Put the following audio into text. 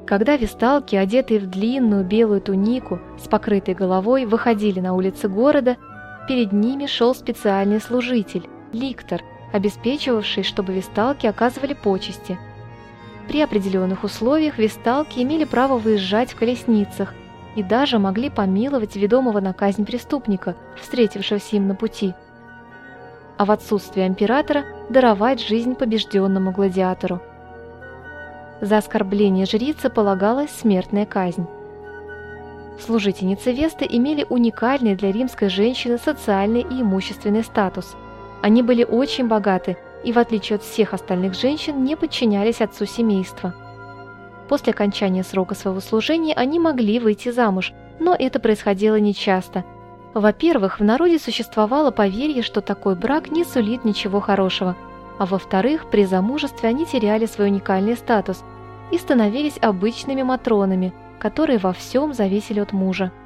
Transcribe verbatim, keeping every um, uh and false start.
Когда весталки, одетые в длинную белую тунику с покрытой головой, выходили на улицы города, перед ними шел специальный служитель, ликтор, обеспечивавший, чтобы весталки оказывали почести. При определенных условиях весталки имели право выезжать в колесницах и даже могли помиловать ведомого на казнь преступника, встретившегося им на пути, а в отсутствие императора даровать жизнь побежденному гладиатору. За оскорбление жрицы полагалась смертная казнь. Служительницы Весты имели уникальный для римской женщины социальный и имущественный статус. Они были очень богаты и, в отличие от всех остальных женщин, не подчинялись отцу семейства. После окончания срока своего служения они могли выйти замуж, но это происходило нечасто. Во-первых, в народе существовало поверье, что такой брак не сулит ничего хорошего, а во-вторых, при замужестве они теряли свой уникальный статус и становились обычными матронами, которые во всем зависели от мужа.